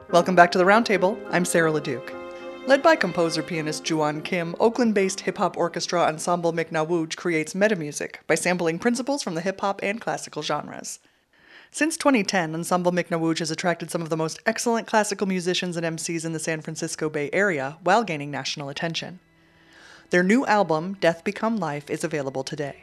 Welcome back to the Roundtable. I'm Sarah LeDuc. Led by composer-pianist Juan Kim, Oakland-based hip-hop orchestra Ensemble McNawuj creates metamusic by sampling principles from the hip-hop and classical genres. Since 2010, Ensemble McNawuj has attracted some of the most excellent classical musicians and MCs in the San Francisco Bay Area while gaining national attention. Their new album, Death Become Life, is available today.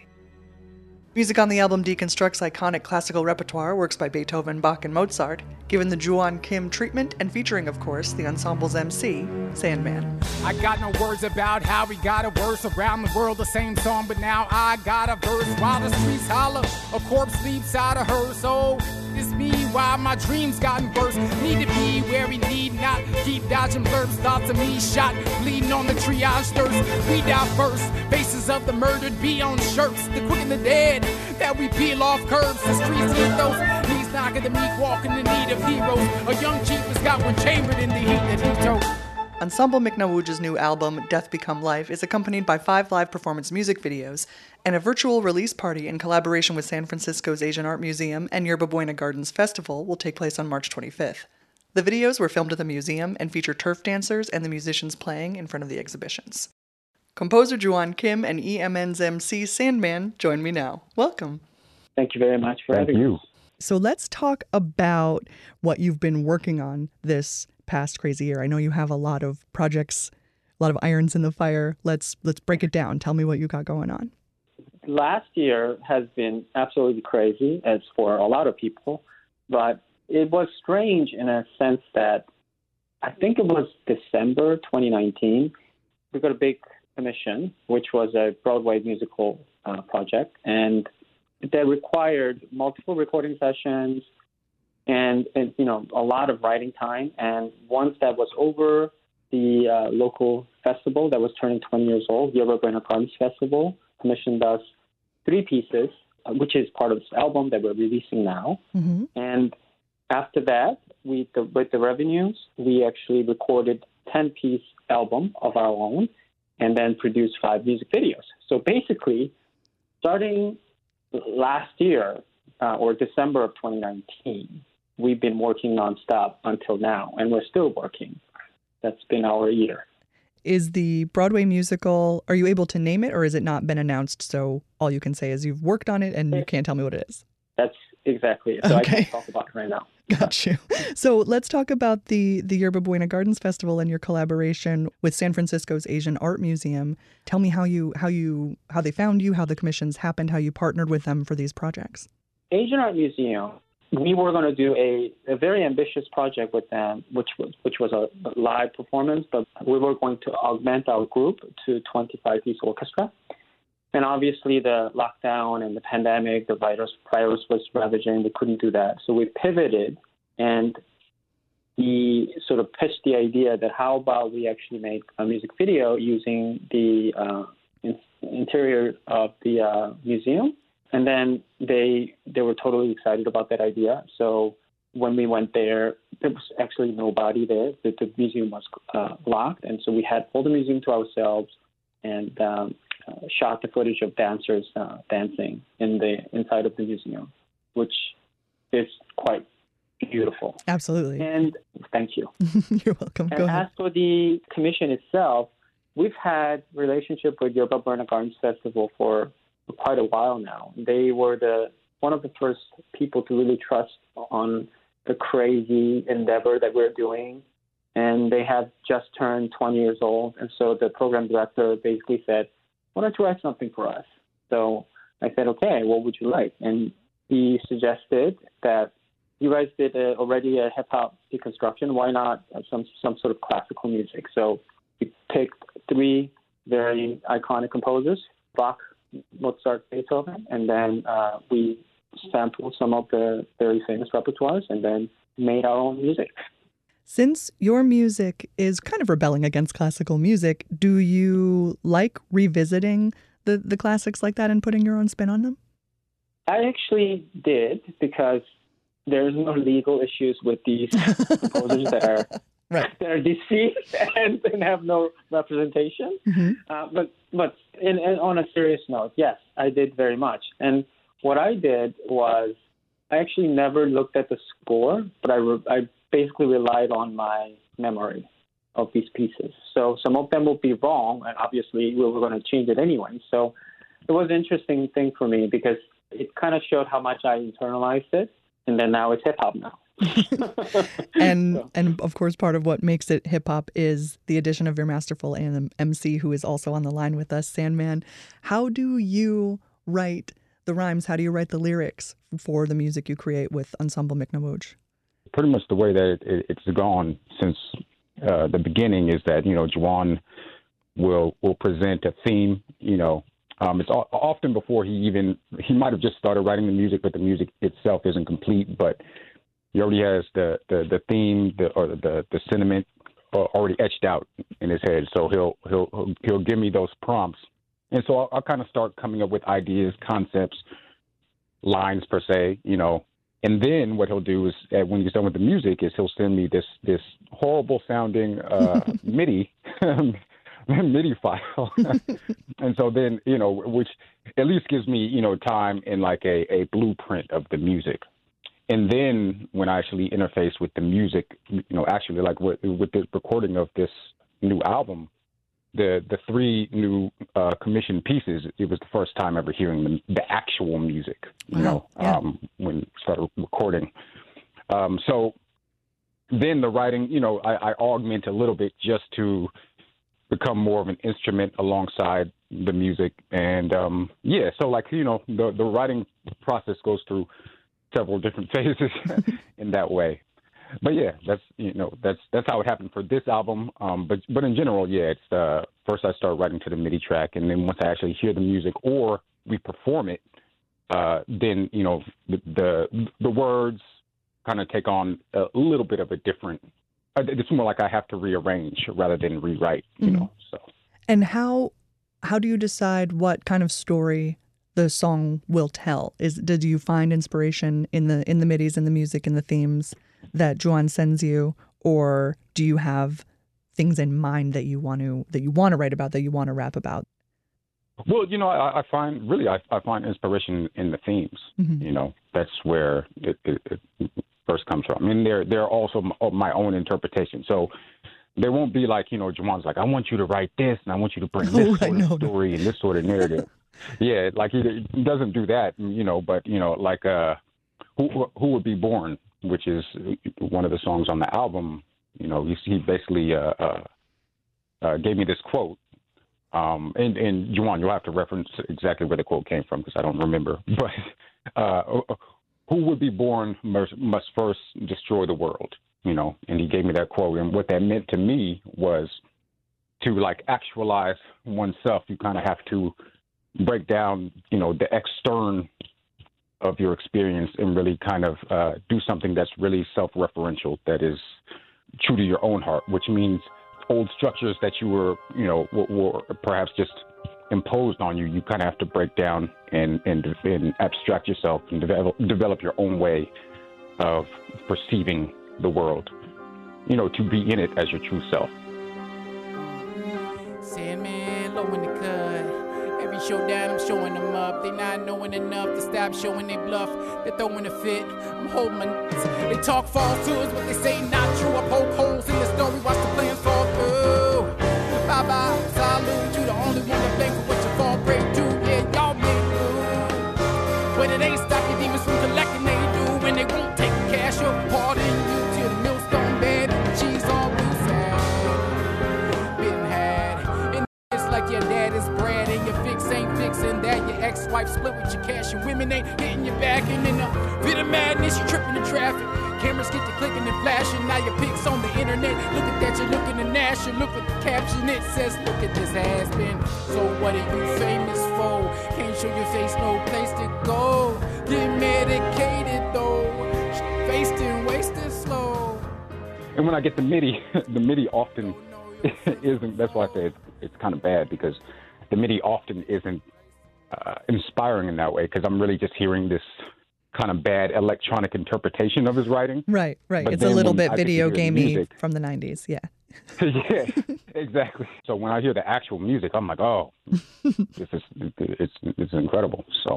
Music on the album deconstructs iconic classical repertoire, works by Beethoven, Bach, and Mozart, given the Juan Kim treatment and featuring, of course, the ensemble's MC, Sandman. I got no words about how we got a verse around the world, the same song, but now I got a verse while the streets holler, a corpse sleeps out of her soul. It's me while my dreams gotten burst. Need to be where we need not. Keep dodging blurbs, thoughts of me shot, bleeding on the triage thirst. We die first, faces of the murdered be on shirts. The quick and the dead that we peel off curbs. The streets with those knees knocking the meek, walking in need of heroes. A young chief has got one chambered in the heat that he told. Ensemble McNawuj's new album, Death Become Life, is accompanied by 5 live performance music videos and a virtual release party in collaboration with San Francisco's Asian Art Museum and Yerba Buena Gardens Festival will take place on March 25th. The videos were filmed at the museum and feature turf dancers and the musicians playing in front of the exhibitions. Composer Juan Kim and EMN's MC Sandman join me now. Welcome. Thank you very much for having me. So let's talk about what you've been working on this past crazy year. I know you have a lot of projects, a lot of irons in the fire. Let's break it down. Tell me what you got going on. Last year has been absolutely crazy, as for a lot of people, but it was strange in a sense that I think it was December 2019. We got a big commission, which was a Broadway musical project, and that required multiple recording sessions and a lot of writing time. And once that was over, the local festival that was turning 20 years old, Yerba Buena Gardens Festival, commissioned us 3 pieces, which is part of this album that we're releasing now. Mm-hmm. And after that, with the revenues, we actually recorded 10-piece album of our own and then produced 5 music videos. So basically, starting last year or December of 2019, we've been working nonstop until now, and we're still working. That's been our year. Is the Broadway musical, are you able to name it, or has it not been announced, so all you can say is you've worked on it and you can't tell me what it is? That's exactly it. So okay. I can't talk about it right now. Got you. So let's talk about the Yerba Buena Gardens Festival and your collaboration with San Francisco's Asian Art Museum. Tell me how they found you, how the commissions happened, how you partnered with them for these projects. Asian Art Museum, we were going to do a very ambitious project with them, which was a live performance, but we were going to augment our group to 25-piece orchestra. And obviously the lockdown and the pandemic, the virus was ravaging. We couldn't do that. So we pivoted and we sort of pitched the idea that how about we actually make a music video using the interior of the museum. And then they were totally excited about that idea. So when we went there was actually nobody there. The museum was locked. And so we had pulled the museum to ourselves and shot the footage of dancers dancing in the inside of the museum, which is quite beautiful. Absolutely. And thank you. You're welcome. Go ahead. As for the commission itself, we've had relationship with Yerba Buena Gardens Festival for quite a while now. They were one of the first people to really trust on the crazy endeavor that we're doing. And they have just turned 20 years old. And so the program director basically said, why don't you write something for us? So I said, okay, what would you like? And he suggested that you guys did already a hip-hop deconstruction. Why not some sort of classical music? So we picked 3 very iconic composers, Bach, Mozart, Beethoven, and then we sampled some of the very famous repertoires and then made our own music. Since your music is kind of rebelling against classical music, do you like revisiting the classics like that and putting your own spin on them? I actually did, because there's no legal issues with these composers that are right. That are deceased and have no representation. Mm-hmm. But on a serious note, yes, I did very much. And what I did was I actually never looked at the score, but I basically relied on my memory of these pieces. So some of them will be wrong, and obviously we were going to change it anyway. So it was an interesting thing for me because it kind of showed how much I internalized it, and then now it's hip-hop now. And of course, part of what makes it hip-hop is the addition of your masterful MC, who is also on the line with us, Sandman. How do you write the rhymes? How do you write the lyrics for the music you create with Ensemble Mi'kmaq? Pretty much the way that it's gone since the beginning is that, Juwan will present a theme, it's often before he might have just started writing the music, but the music itself isn't complete, but he already has the theme or the sentiment already etched out in his head. So he'll give me those prompts. And so I'll kind of start coming up with ideas, concepts, lines per se, And then what he'll do is, when he's done with the music, is he'll send me this horrible sounding MIDI file, and so then which at least gives me time in like a blueprint of the music. And then when I actually interface with the music, actually like with the recording of this new album, the three new commissioned pieces, it was the first time ever hearing the actual music, when we started recording. So then the writing, I augment a little bit just to become more of an instrument alongside the music. And so like, the writing process goes through several different phases in that way. But yeah, that's how it happened for this album. But in general, it's first I start writing to the MIDI track, and then once I actually hear the music or we perform it, then the words kind of take on a little bit of a different. It's more like I have to rearrange rather than rewrite. So. And how do you decide what kind of story the song will tell? Did you find inspiration in the midis and the music and the themes that Juwan sends you, or do you have things in mind that you want to write about, that you want to rap about? Well, I find inspiration in the themes. Mm-hmm. That's where it first comes from. I mean, they're also my own interpretation. So there won't be like, Juwan's like, I want you to write this, and I want you to bring this sort of story and this sort of narrative. Yeah, like he doesn't do that, but like Who Would Be Born, which is one of the songs on the album. He basically gave me this quote. And Juwan, you'll have to reference exactly where the quote came from because I don't remember. But who would be born must first destroy the world, And he gave me that quote, and what that meant to me was to like actualize oneself. You kind of have to break down, the extern of your experience and really kind of do something that's really self-referential, that is true to your own heart, which means old structures that you were perhaps just imposed on you. You kind of have to break down and abstract yourself and develop your own way of perceiving the world, to be in it as your true self. Sandman, low in the cut. Every showdown, I'm showing them up. They not knowing enough to stop showing they bluff. They're throwing a fit. I'm holding my nuts. They talk falsehoods, but they say not true. I poke holes in the story, watch the plans fall through. Bye-bye, salute. You the only one to blame for what you fall prey to. Yeah, y'all made through. But it ain't stop your demons from collecting, they do. And they won't take cash or pardon you till the millstone bed and the cheese all blue sad. Been had. And it's like your dad is bread and your fix ain't fixing that. Your ex-wife split with your cash and women ain't hitting your back. And in a bit of madness, you tripping in traffic. Cameras get to clicking and flashing. Now your pics on the internet. Look at that, you're looking to Nash. You look at the caption, it says, look at this has-been. So what are you famous for? Can't show your face, no place to go. Get medicated though. Wasted slow. And when I get the MIDI, the MIDI often isn't, that's why I say it's kind of bad, because the MIDI often isn't inspiring in that way, because I'm really just hearing this kind of bad electronic interpretation of his writing. Right. But it's a little bit video gamey music, from the 90s, yeah. Yeah, exactly. So when I hear the actual music, I'm like, oh, it's incredible. So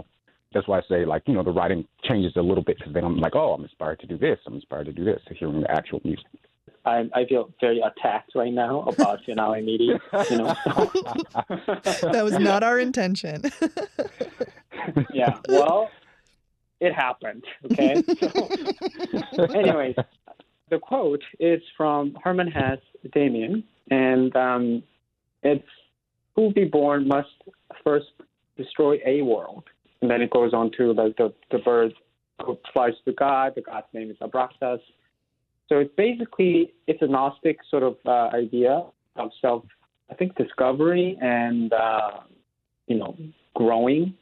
that's why I say, like, you know, the writing changes a little bit, because then I'm like, oh, I'm inspired to do this. I'm inspired to do this, to hearing the actual music. I feel very attacked right now about Finale Media. You know, that was not our intention. Yeah, well, it happened. Okay. So, anyways, the quote is from Hermann Hesse, Damien, and it's, "Who be born must first destroy a world," and then it goes on to like the bird who flies to God. The God's name is Abraxas. So it's basically, it's a Gnostic sort of idea of discovery and, you know, growing.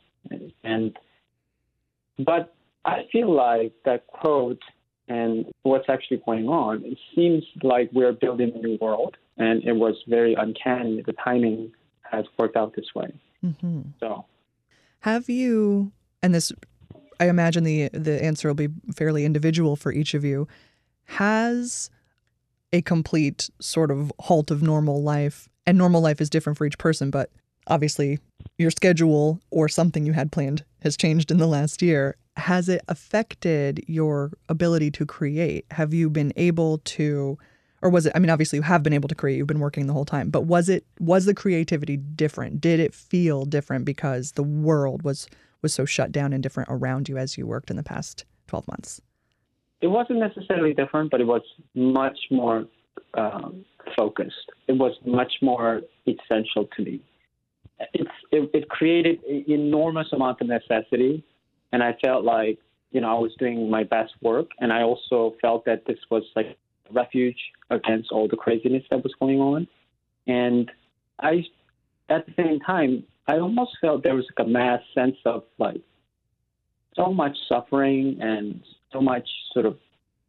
But I feel like that quote and what's actually going on, it seems like we're building a new world, and it was very uncanny. The timing has worked out this way. Mm-hmm. So, have you, and this, I imagine the answer will be fairly individual for each of you, has a complete sort of halt of normal life, and normal life is different for each person, but obviously your schedule or something you had planned has changed in the last year. Has it affected your ability to create? Have you been able to, or was it, I mean, obviously you have been able to create, you've been working the whole time, but was the creativity different? Did it feel different because the world was so shut down and different around you as you worked in the past 12 months? It wasn't necessarily different, but it was much more focused. It was much more essential to me. It created an enormous amount of necessity, and I felt like, you know, I was doing my best work, and I also felt that this was like a refuge against all the craziness that was going on. And I, at the same time, I almost felt there was like a mass sense of like so much suffering and so much sort of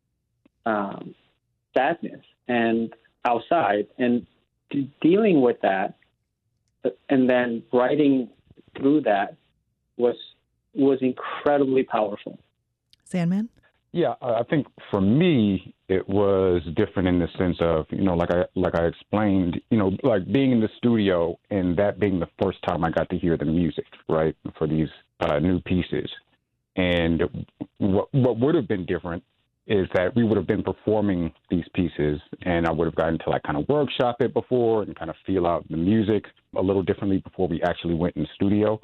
sadness and outside, and dealing with that and then writing through that was incredibly powerful. Sandman? Yeah, I think for me it was different in the sense of, you know, like I explained, you know, like being in the studio and that being the first time I got to hear the music, right, for these new pieces. And what would have been different is that we would have been performing these pieces, and I would have gotten to like kind of workshop it before and kind of feel out the music a little differently before we actually went in the studio.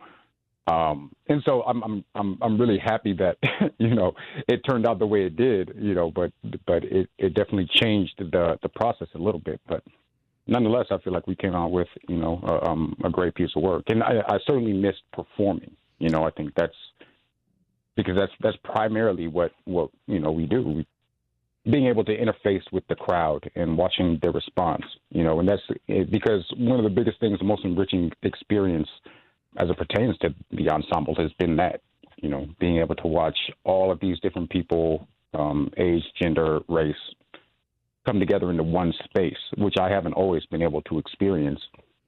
And so I'm really happy that, you know, it turned out the way it did, you know, but it definitely changed the process a little bit. But nonetheless, I feel like we came out with, you know, a great piece of work. And I certainly missed performing. You know, I think that's because that's primarily what you know we do. Being able to interface with the crowd and watching their response, you know, and that's because one of the biggest things, the most enriching experience as it pertains to the ensemble has been that, you know, being able to watch all of these different people, age, gender, race, come together into one space, which I haven't always been able to experience,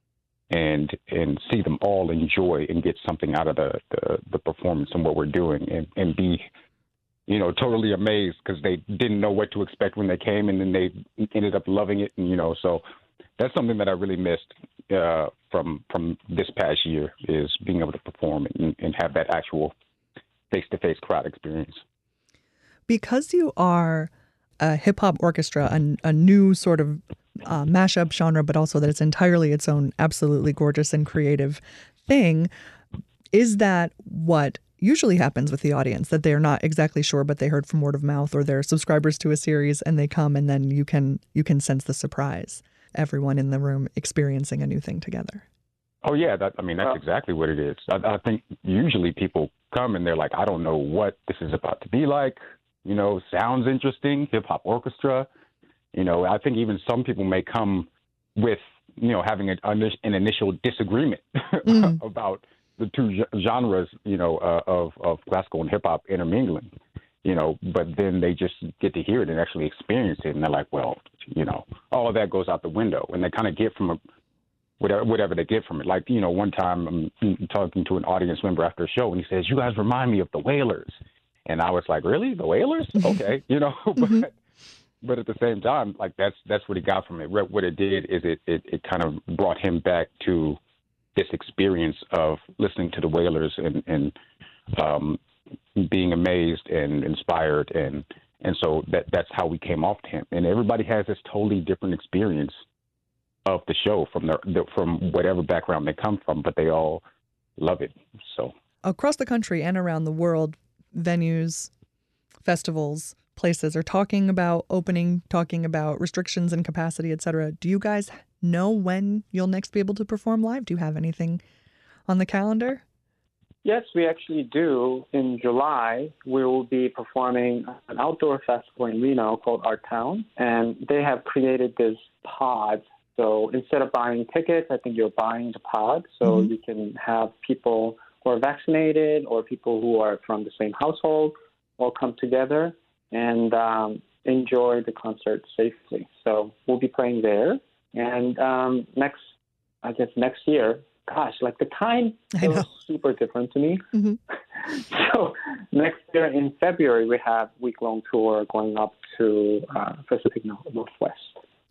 and see them all enjoy and get something out of the performance and what we're doing, and be, you know, totally amazed because they didn't know what to expect when they came, and then they ended up loving it. And, you know, so that's something that I really missed from this past year, is being able to perform and have that actual face-to-face crowd experience. Because you are a hip-hop orchestra, a new sort of mashup genre, but also that it's entirely its own absolutely gorgeous and creative thing, is that what usually happens with the audience, that they're not exactly sure, but they heard from word of mouth, or they're subscribers to a series and they come, and then you can sense the surprise, everyone in the room experiencing a new thing together? Oh yeah, that's exactly what it is. I think usually people come and they're like, I don't know what this is about to be like, you know, sounds interesting, hip hop orchestra. You know, I think even some people may come with, you know, having an initial disagreement about the two genres, you know, of classical and hip hop intermingling, you know, but then they just get to hear it and actually experience it. And they're like, well, you know, all of that goes out the window, and they kind of get from whatever they get from it. Like, you know, one time I'm talking to an audience member after a show, and he says, you guys remind me of the Wailers. And I was like, really? The Wailers? Okay. You know, but at the same time, like that's what he got from it. What it did is it kind of brought him back to this experience of listening to the Wailers and being amazed and inspired, and so that's how we came off to him. And everybody has this totally different experience of the show from whatever background they come from, but they all love it. So across the country and around the world, venues, festivals, places are talking about opening, talking about restrictions and capacity, etc. Do you guys know when you'll next be able to perform live? Do you have anything on the calendar? Yes, we actually do. In July, we will be performing an outdoor festival in Reno called Art Town, and they have created this pod. So instead of buying tickets, I think you're buying the pod, so you can have people who are vaccinated or people who are from the same household all come together and enjoy the concert safely. So we'll be playing there. And next year, gosh, like the time feels super different to me. So next year in February, we have a week-long tour going up to Pacific Northwest.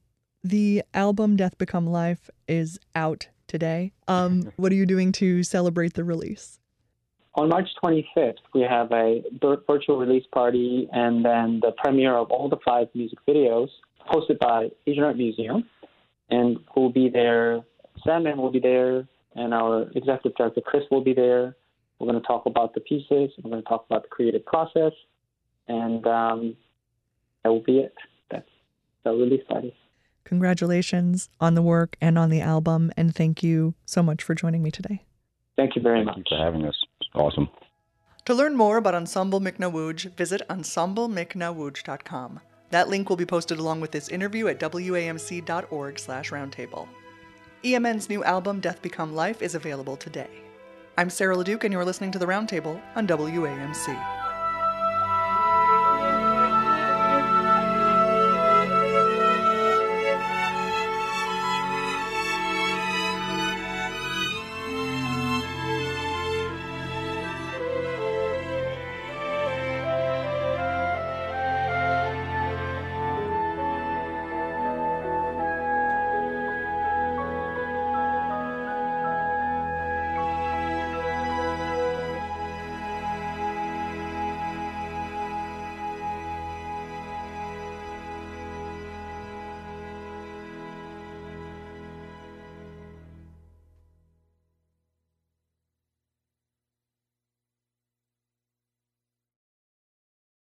The album Death Become Life is out today. What are you doing to celebrate the release? On March 25th, we have a virtual release party and then the premiere of all the 5 music videos hosted by Asian Art Museum. And we'll be there. Sandman will be there. And our executive director, Chris, will be there. We're going to talk about the pieces. We're going to talk about the creative process. And that will be it. That's the release party. Congratulations on the work and on the album. And thank you so much for joining me today. Thank you very much. Thank you for having us. It's awesome. To learn more about Ensemble Mi'kmaq, visit ensemblemicnawuj.com. That link will be posted along with this interview at wamc.org/roundtable. EMN's new album, Death Become Life, is available today. I'm Sarah LeDuc, and you're listening to The Roundtable on WAMC.